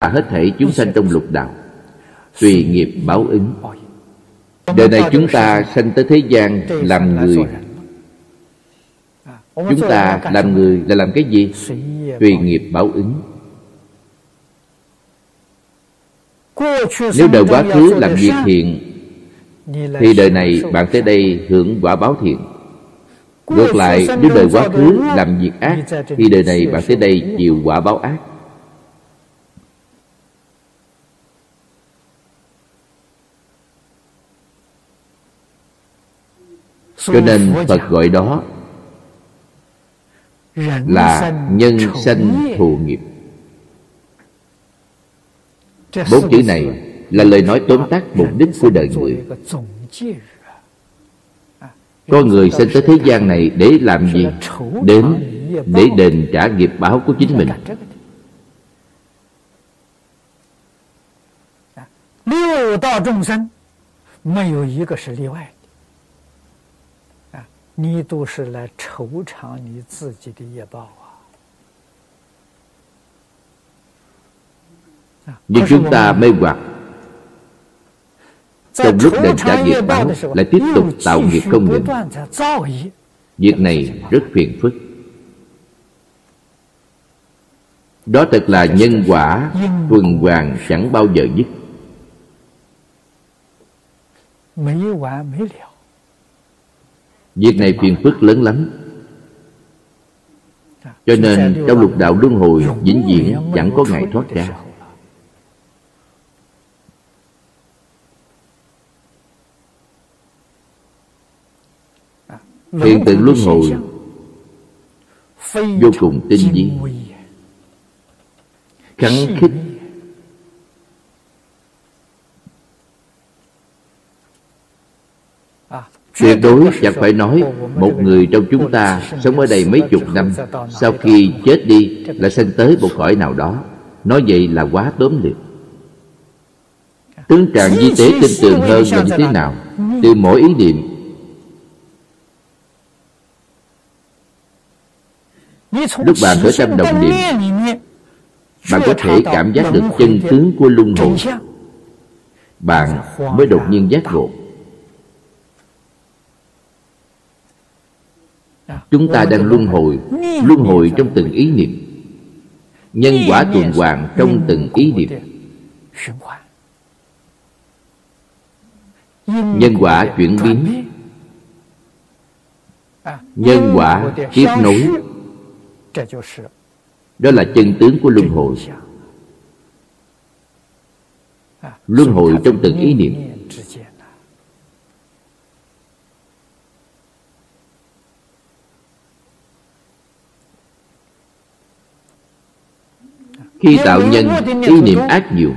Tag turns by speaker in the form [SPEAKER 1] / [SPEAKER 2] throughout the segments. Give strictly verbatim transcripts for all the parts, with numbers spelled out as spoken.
[SPEAKER 1] hết thảy chúng sanh trong lục đạo, tùy nghiệp báo ứng. Đời này chúng ta sanh tới thế gian làm người. Chúng ta làm người là làm cái gì? Tùy nghiệp báo ứng. Nếu đời quá khứ làm việc thiện thì đời này bạn tới đây hưởng quả báo thiện. Ngược lại, nếu đời quá khứ làm việc ác thì đời này bạn tới đây chịu quả báo ác. Cho nên Phật gọi đó là nhân sanh thù nghiệp. Bốn chữ này là lời nói tóm tắt mục đích của đời người. Có người sinh tới thế gian này để làm gì? Đến để đền trả nghiệp báo của chính mình.
[SPEAKER 2] L六đạo众生没有一个是例外的啊！你都是来酬偿你自己的业报啊！
[SPEAKER 1] Nhưng chúng ta mê hoặc, trong lúc đền trả nghiệp báo lại tiếp tục tạo nghiệp không ngừng. Việc này rất phiền phức. Đó thật là nhân quả tuần hoàn chẳng bao giờ dứt. Việc này phiền phức lớn lắm. Cho nên trong lục đạo luân hồi vĩnh viễn chẳng có ngày thoát ra. Hiện tượng luân hồi vô cùng tinh vi, khắng khích. Tuyệt đối chẳng phải nói một người trong chúng ta sống ở đây mấy chục năm, sau khi chết đi là sanh tới một cõi nào đó. Nói vậy là quá tóm lược. Tướng trạng vi tế tinh tường hơn là như thế nào? Từ mỗi ý niệm. Lúc bạn ở trong đồng niệm, bạn có thể cảm giác được chân tướng của luân hồi. Bạn mới đột nhiên giác ngộ. Chúng ta đang luân hồi, luân hồi trong từng ý niệm. Nhân quả tuần hoàn trong từng ý niệm. Nhân quả chuyển biến, nhân quả tiếp nối. Đó là chân tướng của luân hồi. Luân hồi trong từng ý niệm. Khi tạo nhân, ý niệm ác nhiều,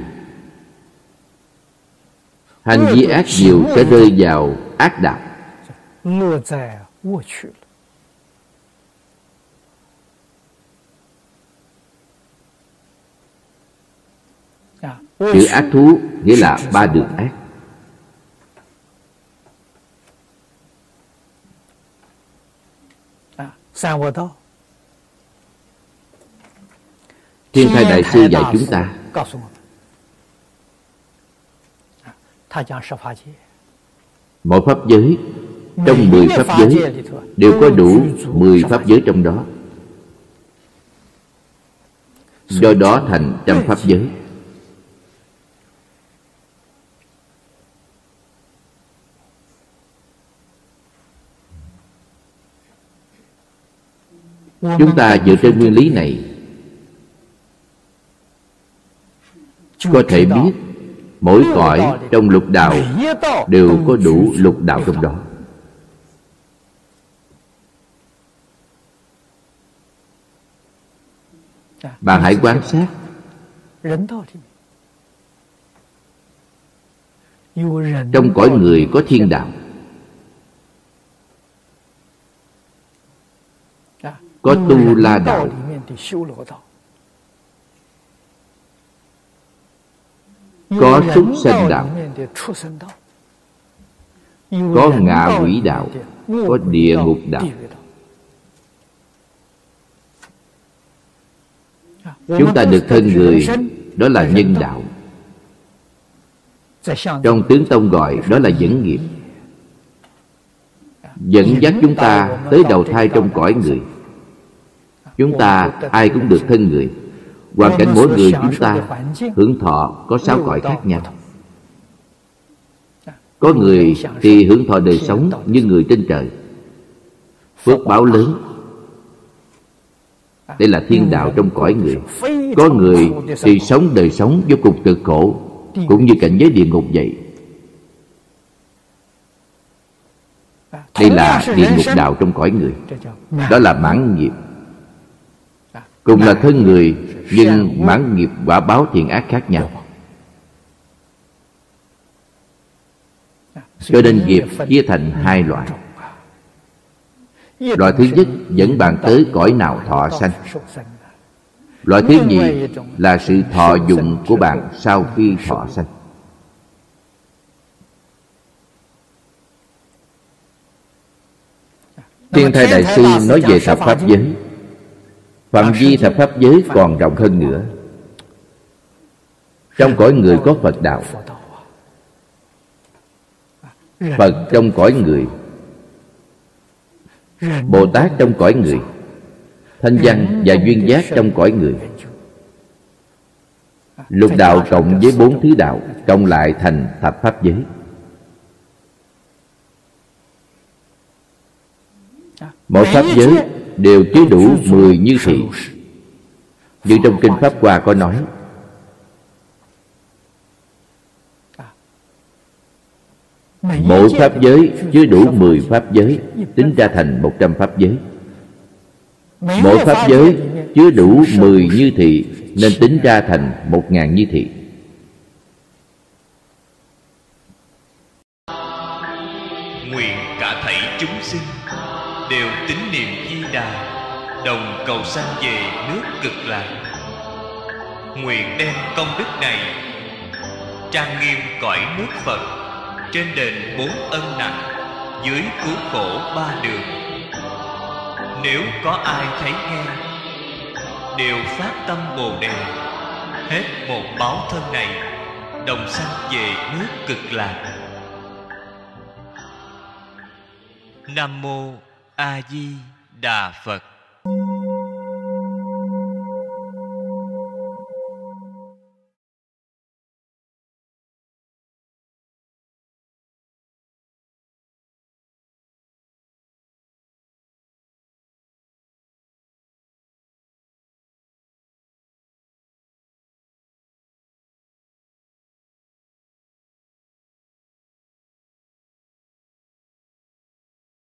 [SPEAKER 1] hành vi ác nhiều sẽ rơi vào ác đạo. Chữ ác thú nghĩa là ba đường ác. Thiên Thai Đại Sư dạy chúng ta, mỗi pháp giới, trong mười pháp giới đều có đủ mười pháp giới trong đó. Do đó thành trăm pháp giới. Chúng ta dựa trên nguyên lý này có thể biết mỗi cõi trong lục đạo đều có đủ lục đạo trong đó. Bạn hãy quan sát, trong cõi người có thiên đạo, có tu la đạo, có súc sanh đạo, có ngạ quỷ đạo, có địa ngục đạo. Chúng ta được thân người đó là nhân đạo. Trong tướng tông gọi đó là dẫn nghiệp, dẫn dắt chúng ta tới đầu thai trong cõi người. Chúng ta ai cũng được thân người. Hoàn cảnh mỗi người chúng ta hưởng thọ có sáu cõi khác nhau. Có người thì hưởng thọ đời sống như người trên trời, phước báo lớn, đây là thiên đạo trong cõi người. Có người thì sống đời sống vô cùng cực khổ, cũng như cảnh giới địa ngục vậy. Đây là địa ngục đạo trong cõi người. Đó là mãn nghiệp. Cùng là thân người, nhưng mãn nghiệp quả báo thiện ác khác nhau. Cho nên nghiệp chia thành hai loại. Loại thứ nhất dẫn bạn tới cõi nào thọ sanh. Loại thứ nhì là sự thọ dụng của bạn sau khi thọ sanh. Thiên Thai Đại Sư nói về thập pháp giới. Phạm vi thập pháp giới còn rộng hơn nữa. Trong cõi người có Phật đạo, Phật trong cõi người, Bồ Tát trong cõi người, Thanh văn và duyên giác trong cõi người. Lục đạo cộng với bốn thứ đạo cộng lại thành thập pháp giới. Mỗi pháp giới đều chứa đủ mười như thị. Như trong Kinh Pháp Hoa có nói, mỗi pháp giới chứa đủ mười pháp giới, tính ra thành một trăm pháp giới. Mỗi pháp giới chứa đủ mười như thị, nên tính ra thành một ngàn như thị.
[SPEAKER 3] Nguyện cả thảy chúng sinh đều tín niệm Di Đà, đồng cầu sanh về nước Cực Lạc. Nguyện đem công đức này trang nghiêm cõi nước Phật, trên đền bốn ân nặng, dưới cứu khổ ba đường. Nếu có ai thấy nghe, đều phát tâm Bồ Đề, hết một báo thân này, đồng sanh về nước Cực Lạc. Nam Mô A Di Đà Phật.